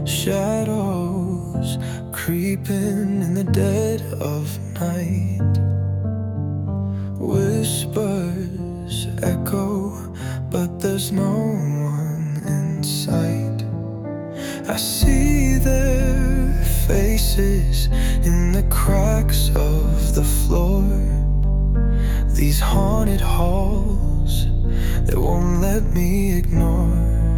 Shadows creeping in the dead of night. Whispers echo, but there's no one in sight. I see their faces in the cracks of the floor. These haunted halls that won't let me ignore.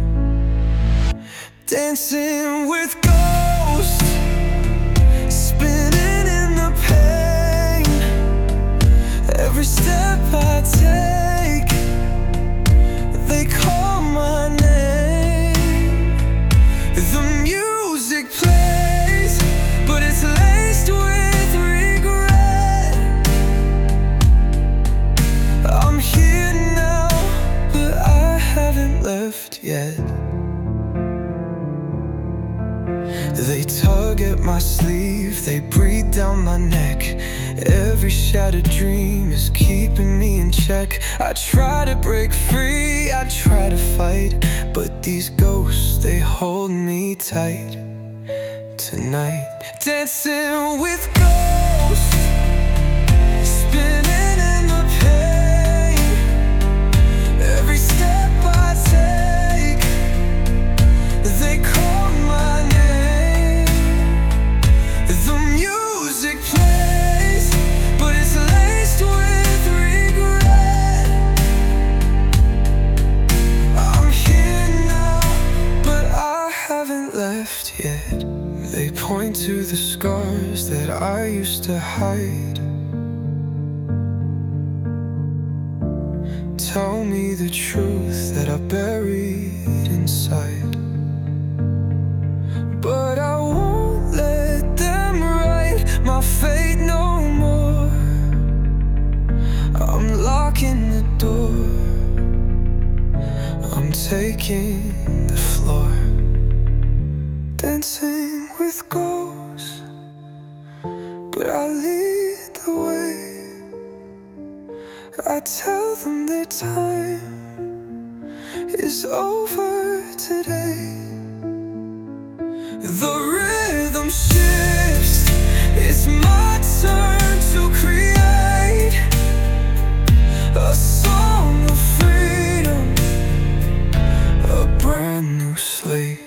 Dancing with ghosts, spinning in the pain. Every step I take, they call my name. The music plays, but it's laced with regret. I'm here now, but I haven't left yet. They tug at my sleeve, they breathe down my neck. Every shattered dream is keeping me in check. I try to break free, I try to fight, but these ghosts, they hold me tight. Tonight, dancing with ghosts, spinning in the pain. Every step I take, they call my name. The music plays, but it's laced with regret. I'm here now, but I haven't left yet. They point to the scars that I used to hide. Tell me the truth that I buried inside. But I won't let them write my fate no more. I'm locking the door, I'm taking the floor. Dancing with ghosts, but I lead the way. I tell them their time is over today. The rhythm shifts, it's my turn to create a song of freedom, a brand new slate.